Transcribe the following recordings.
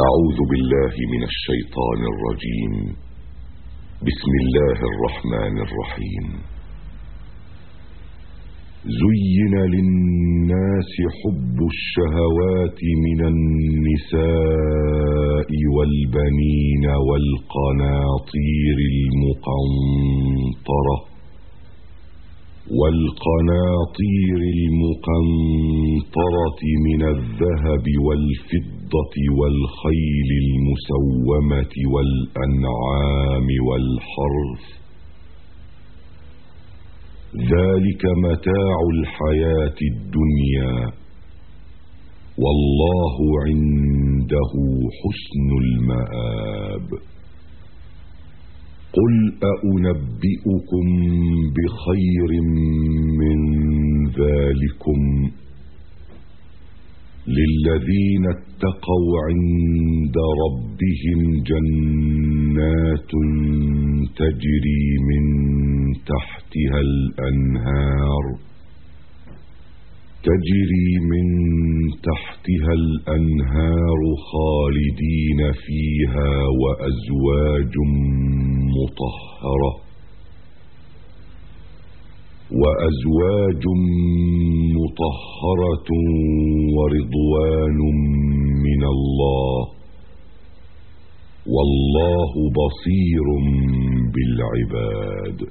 أعوذ بالله من الشيطان الرجيم. بسم الله الرحمن الرحيم. زين للناس حب الشهوات من النساء والبنين والقناطير المقنطرة من الذهب والفضة والخيل المسومة والأنعام والحرث، ذلك متاع الحياة الدنيا، والله عنده حسن المآب. قل أنبئكم بخير من ذلكم للذين اتقوا عند ربهم جنات تجري من تحتها الأنهار خالدين فيها وأزواج مطهرة ورضوان من الله، والله بصير بالعباد.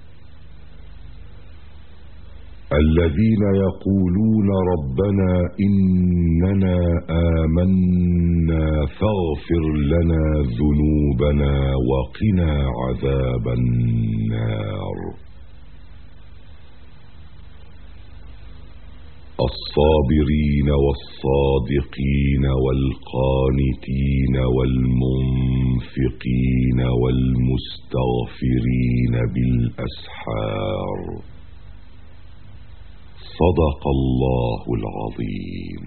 الذين يقولون ربنا إننا آمنا فاغفر لنا ذنوبنا وقنا عذاب النار. الصابرين والصادقين والقانتين والمنفقين والمستغفرين بالأسحار. صدق الله العظيم.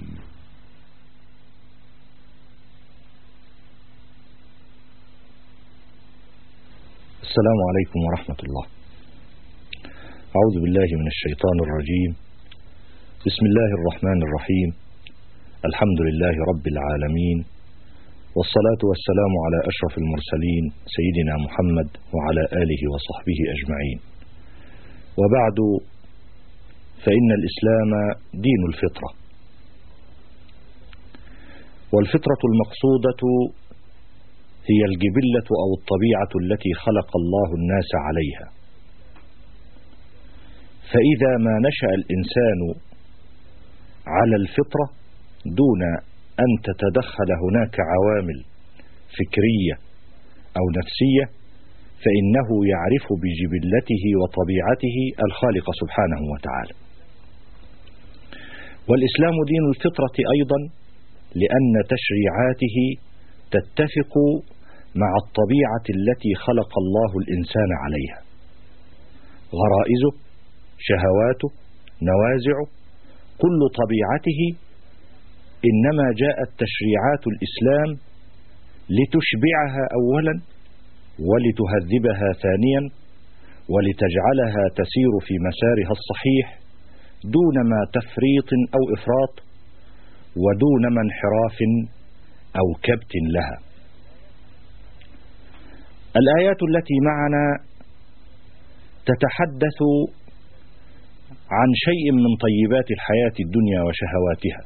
السلام عليكم ورحمة الله. أعوذ بالله من الشيطان الرجيم. بسم الله الرحمن الرحيم. الحمد لله رب العالمين، والصلاة والسلام على أشرف المرسلين سيدنا محمد وعلى آله وصحبه أجمعين، وبعد، فإن الإسلام دين الفطرة، والفطرة المقصودة هي الجبلة أو الطبيعة التي خلق الله الناس عليها. فإذا ما نشأ الإنسان على الفطرة دون أن تتدخل هناك عوامل فكرية أو نفسية، فإنه يعرف بجبلته وطبيعته الخالق سبحانه وتعالى. والإسلام دين الفطرة أيضا لأن تشريعاته تتفق مع الطبيعة التي خلق الله الإنسان عليها، غرائزه، شهواته، نوازعه، كل طبيعته. إنما جاءت تشريعات الإسلام لتشبعها أولا، ولتهذبها ثانيا، ولتجعلها تسير في مسارها الصحيح دون ما تفريط أو إفراط، ودون ما انحراف أو كبت لها. الآيات التي معنا تتحدث عن شيء من طيبات الحياة الدنيا وشهواتها.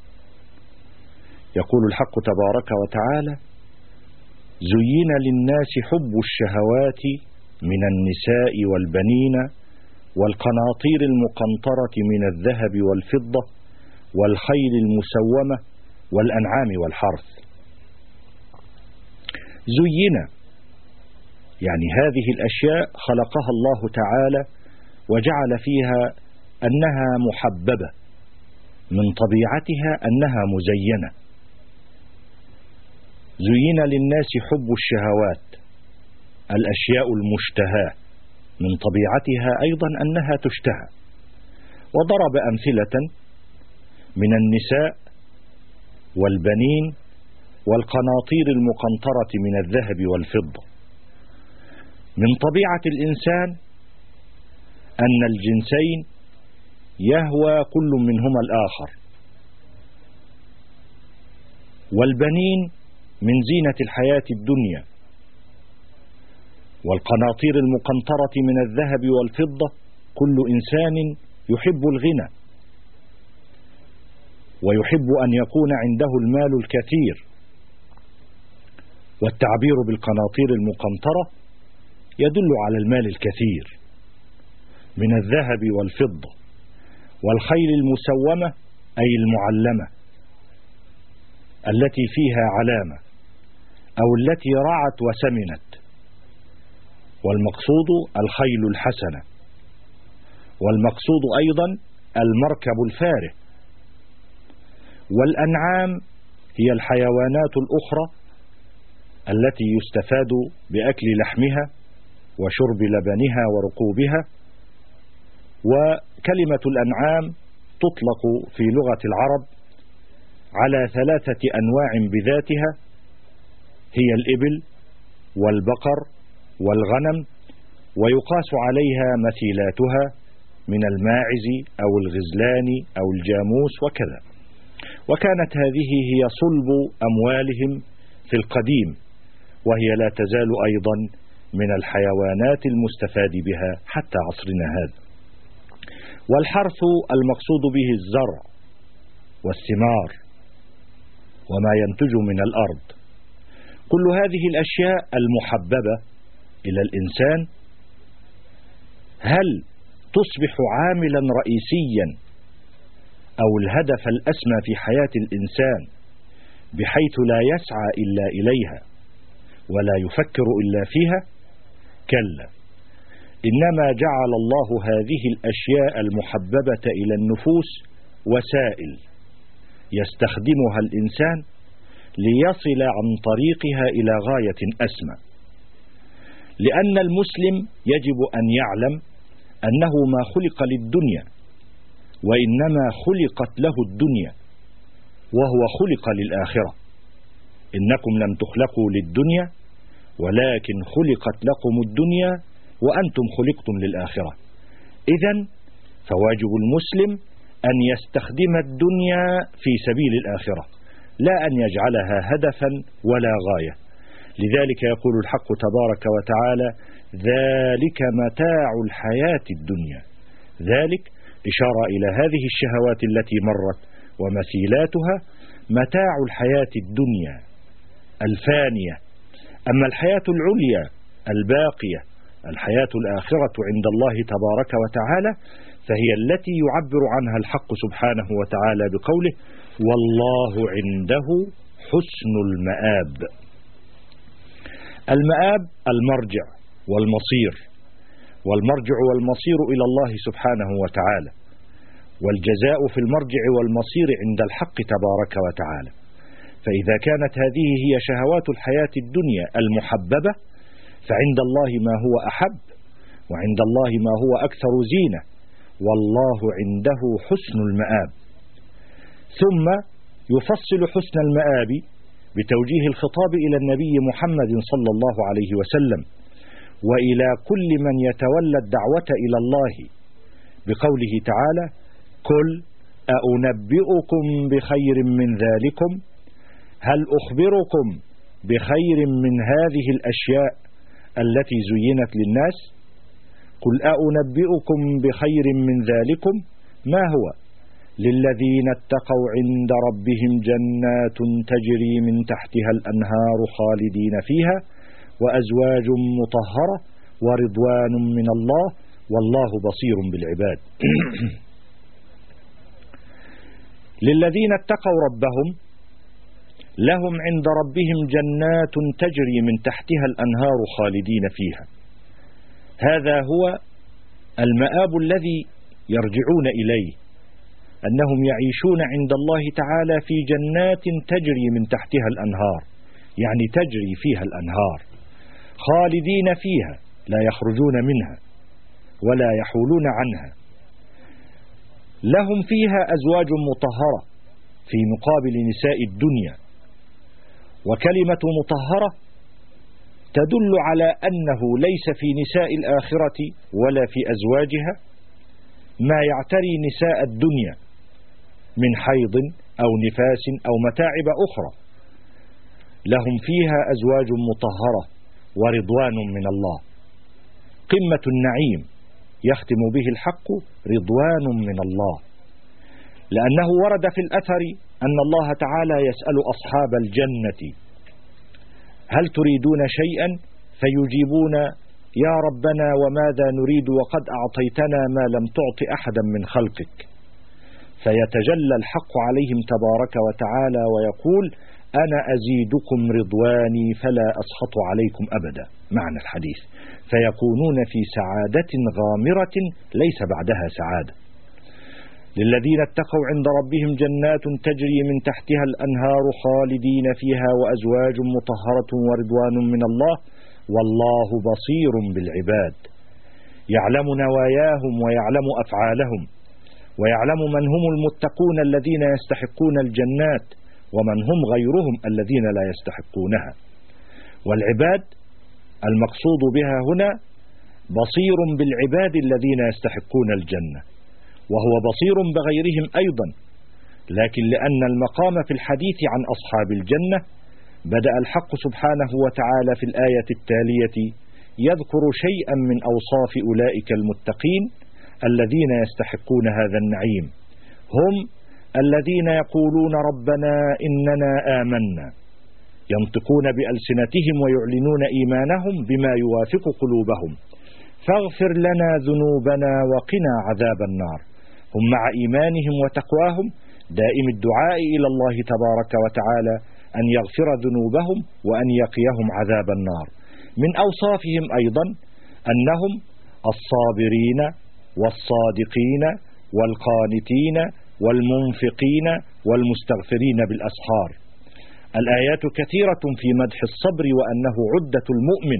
يقول الحق تبارك وتعالى: زين للناس حب الشهوات من النساء والبنين والقناطير المقنطرة من الذهب والفضة والخيل المسومة والأنعام والحرث. زين يعني هذه الأشياء خلقها الله تعالى وجعل فيها أنها محببة، من طبيعتها أنها مزينة. زين للناس حب الشهوات، الأشياء المشتهاة من طبيعتها أيضا أنها تشتهى. وضرب أمثلة من النساء والبنين والقناطير المقنطرة من الذهب والفضة. من طبيعة الإنسان أن الجنسين يهوى كل منهما الآخر، والبنين من زينة الحياة الدنيا، والقناطير المقنطرة من الذهب والفضة. كل إنسان يحب الغنى ويحب أن يكون عنده المال الكثير، والتعبير بالقناطير المقنطرة يدل على المال الكثير من الذهب والفضة، والخيل المسومة أي المعلمة التي فيها علامة أو التي رعت وسمنت، والمقصود الخيل الحسنة، والمقصود أيضا المركب الفارة. والأنعام هي الحيوانات الأخرى التي يستفاد بأكل لحمها وشرب لبنها وركوبها. وكلمة الأنعام تطلق في لغة العرب على 3 أنواع بذاتها، هي الإبل والبقر والغنم، ويقاس عليها مثيلاتها من الماعز أو الغزلان أو الجاموس وكذا. وكانت هذه هي صلب أموالهم في القديم، وهي لا تزال أيضا من الحيوانات المستفاد بها حتى عصرنا هذا. والحرث المقصود به الزرع والثمار وما ينتج من الأرض. كل هذه الأشياء المحببة إلى الإنسان هل تصبح عاملا رئيسيا أو الهدف الأسمى في حياة الإنسان بحيث لا يسعى إلا إليها ولا يفكر إلا فيها؟ كلا، إنما جعل الله هذه الأشياء المحببة إلى النفوس وسائل يستخدمها الإنسان ليصل عن طريقها إلى غاية أسمى. لأن المسلم يجب أن يعلم أنه ما خلق للدنيا، وإنما خلقت له الدنيا، وهو خلق للآخرة. إنكم لم تخلقوا للدنيا ولكن خلقت لكم الدنيا وأنتم خلقتم للآخرة. إذن فواجب المسلم أن يستخدم الدنيا في سبيل الآخرة، لا أن يجعلها هدفا ولا غاية. لذلك يقول الحق تبارك وتعالى: ذلك متاع الحياة الدنيا. ذلك إشارة إلى هذه الشهوات التي مرت ومثيلاتها متاع الحياة الدنيا الفانية. أما الحياة العليا الباقية، الحياة الآخرة عند الله تبارك وتعالى، فهي التي يعبر عنها الحق سبحانه وتعالى بقوله: والله عنده حسن المآب. المآب المرجع والمصير، والمرجع والمصير إلى الله سبحانه وتعالى، والجزاء في المرجع والمصير عند الحق تبارك وتعالى. فإذا كانت هذه هي شهوات الحياة الدنيا المحببة، فعند الله ما هو أحب، وعند الله ما هو أكثر زينة، والله عنده حسن المآب. ثم يفصل حسن المآب بتوجيه الخطاب إلى النبي محمد صلى الله عليه وسلم وإلى كل من يتولى الدعوة إلى الله بقوله تعالى: قل أنبئكم بخير من ذلكم، هل أخبركم بخير من هذه الأشياء التي زينت للناس؟ قل أنبئكم بخير من ذلكم، ما هو؟ للذين اتقوا عند ربهم جنات تجري من تحتها الأنهار خالدين فيها، وأزواج مطهرة، ورضوان من الله، والله بصير بالعباد. للذين اتقوا ربهم لهم عند ربهم جنات تجري من تحتها الأنهار خالدين فيها. هذا هو المآب الذي يرجعون إليه، أنهم يعيشون عند الله تعالى في جنات تجري من تحتها الأنهار، يعني تجري فيها الأنهار، خالدين فيها لا يخرجون منها ولا يحولون عنها. لهم فيها أزواج مطهرة في مقابل نساء الدنيا. وكلمة مطهرة تدل على أنه ليس في نساء الآخرة ولا في أزواجها ما يعتري نساء الدنيا من حيض أو نفاس أو متاعب أخرى، لهم فيها أزواج مطهرة ورضوان من الله. قمة النعيم يختم به الحق رضوان من الله، لأنه ورد في الأثر أن الله تعالى يسأل أصحاب الجنة: هل تريدون شيئا؟ فيجيبون: يا ربنا وماذا نريد وقد أعطيتنا ما لم تعط أحدا من خلقك. فيتجلى الحق عليهم تبارك وتعالى ويقول: أنا أزيدكم رضواني فلا أسخط عليكم أبدا. معنى الحديث: فيكونون في سعادة غامرة ليس بعدها سعادة. للذين اتقوا عند ربهم جنات تجري من تحتها الأنهار خالدين فيها وأزواج مطهرة ورضوان من الله والله بصير بالعباد. يعلم نواياهم ويعلم أفعالهم، ويعلم من هم المتقون الذين يستحقون الجنات ومن هم غيرهم الذين لا يستحقونها. والعباد المقصود بها هنا بصير بالعباد الذين يستحقون الجنة، وهو بصير بغيرهم أيضا، لكن لأن المقام في الحديث عن أصحاب الجنة بدأ الحق سبحانه وتعالى في الآية التالية يذكر شيئا من أوصاف أولئك المتقين الذين يستحقون هذا النعيم. هم الذين يقولون: ربنا إننا آمنا، ينطقون بألسنتهم ويعلنون إيمانهم بما يوافق قلوبهم، فاغفر لنا ذنوبنا وقنا عذاب النار. هم مع إيمانهم وتقواهم دائم الدعاء إلى الله تبارك وتعالى أن يغفر ذنوبهم وأن يقيهم عذاب النار. من أوصافهم أيضا أنهم الصابرين والصادقين والقانتين والمنفقين والمستغفرين بالأسحار. الآيات كثيرة في مدح الصبر وأنه عدة المؤمن: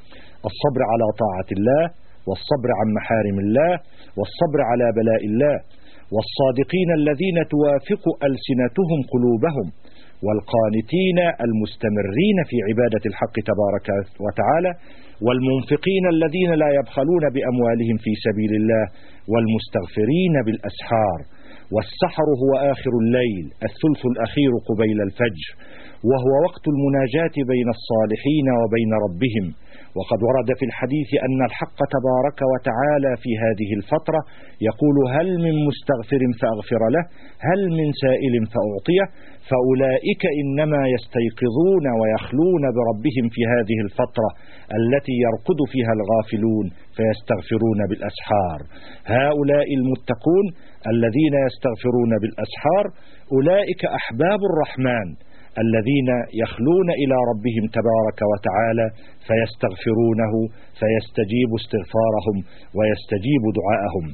الصبر على طاعة الله، والصبر عن محارم الله، والصبر على بلاء الله. والصادقين الذين توافق ألسنتهم قلوبهم، والقانتين المستمرين في عبادة الحق تبارك وتعالى، والمنفقين الذين لا يبخلون بأموالهم في سبيل الله، والمستغفرين بالأسحار. والسحر هو آخر الليل، الثلث الأخير قبيل الفجر، وهو وقت المناجاة بين الصالحين وبين ربهم. وقد ورد في الحديث أن الحق تبارك وتعالى في هذه الفترة يقول: هل من مستغفر فأغفر له، هل من سائل فأعطيه. فأولئك إنما يستيقظون ويخلون بربهم في هذه الفترة التي يرقد فيها الغافلون فيستغفرون بالأسحار. هؤلاء المتقون الذين يستغفرون بالأسحار أولئك أحباب الرحمن الذين يخلون إلى ربهم تبارك وتعالى فيستغفرونه فيستجيب استغفارهم ويستجيب دعاءهم.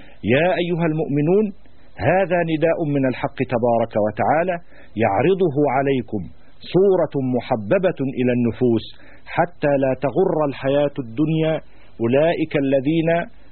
يا أيها المؤمنون، هذا نداء من الحق تبارك وتعالى يعرضه عليكم صورة محببة إلى النفوس حتى لا تغر الحياة الدنيا أولئك الذين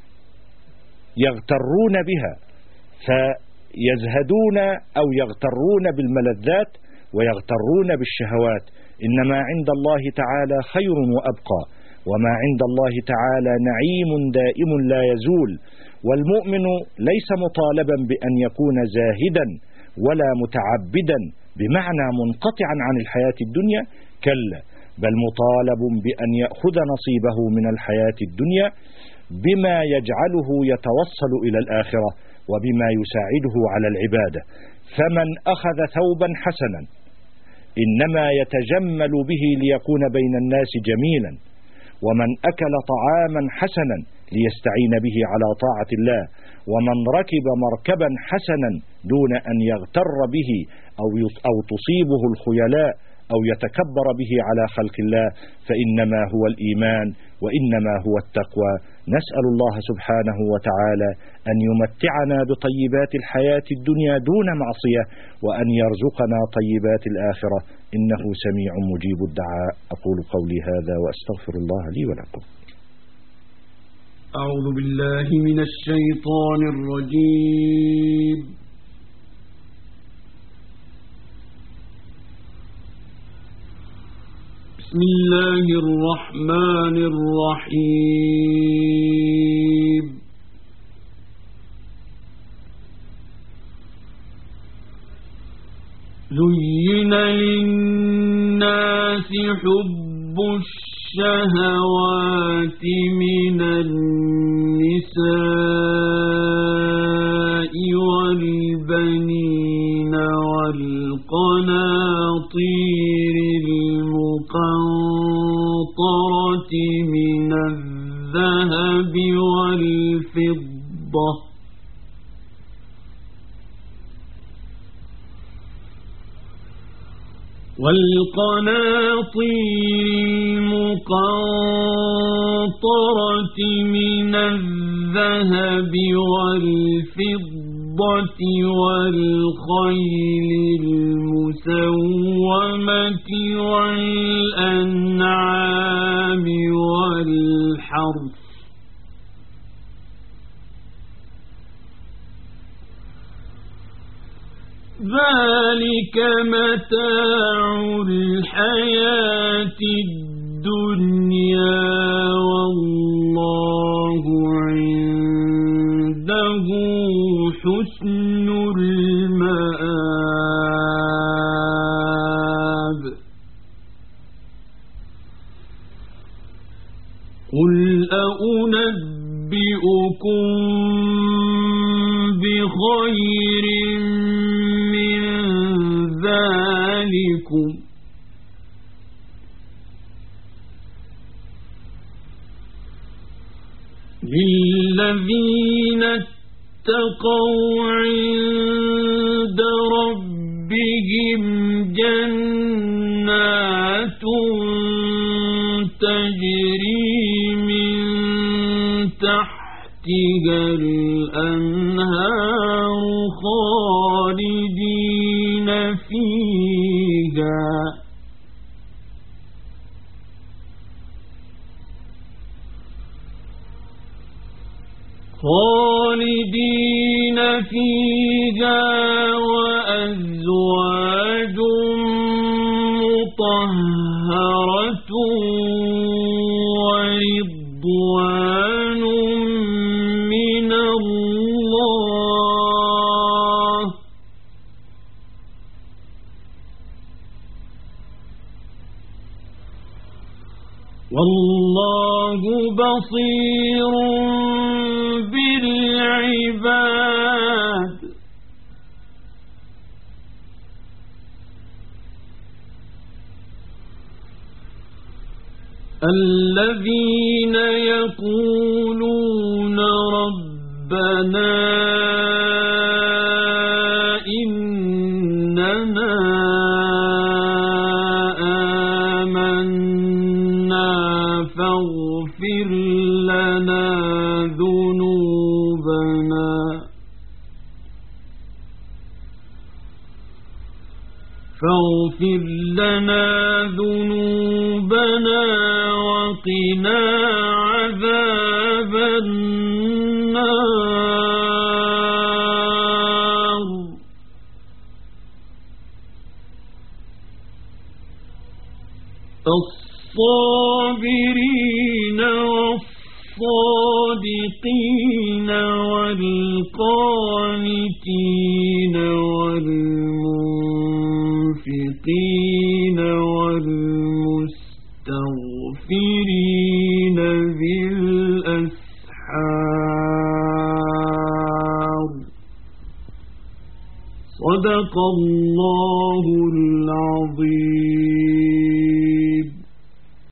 يغترون بها فيزهدون أو يغترون بالملذات ويغترون بالشهوات. إنما عند الله تعالى خير وأبقى، وما عند الله تعالى نعيم دائم لا يزول. والمؤمن ليس مطالبا بأن يكون زاهدا ولا متعبدا بمعنى منقطعا عن الحياة الدنيا، كلا، بل مطالب بأن يأخذ نصيبه من الحياة الدنيا بما يجعله يتوصل إلى الآخرة وبما يساعده على العبادة. فمن أخذ ثوبا حسنا إنما يتجمل به ليكون بين الناس جميلا، ومن أكل طعاما حسنا ليستعين به على طاعة الله، ومن ركب مركبا حسنا دون أن يغتر به أو تصيبه الخيلاء أو يتكبر به على خلق الله فإنما هو الإيمان وإنما هو التقوى. نسأل الله سبحانه وتعالى أن يمتعنا بطيبات الحياة الدنيا دون معصية، وأن يرزقنا طيبات الآخرة، إنه سميع مجيب الدعاء. أقول قولي هذا وأستغفر الله لي ولكم. أعوذ بالله من الشيطان الرجيم. بسم الله الرحمن الرحيم. زين للناس الناس حب الشهوات من النساء والبنين والقناطير المقنطرة من الذهب والفضة المقنطرة من الذهب والفضة والخيل المسومة والأنعام والحرث ذلك متاع الحياة الدنيا والله عنده حسن المآب قل أنبئكم بخير من ذلكم للذين اتقوا عند ربهم جنات تجري من تحتها الأنهار خالدين فيها وأزواج مطهرة ورضوان من الله والله بصير بالعباد الذين يقولون ربنا إننا آمنا فاغفر لنا ذنوبنا وقنا عذاب النار الصابرين والصادقين والقانتين والمنفقين والمستغفرين بالأسحار صدق الله العظيم.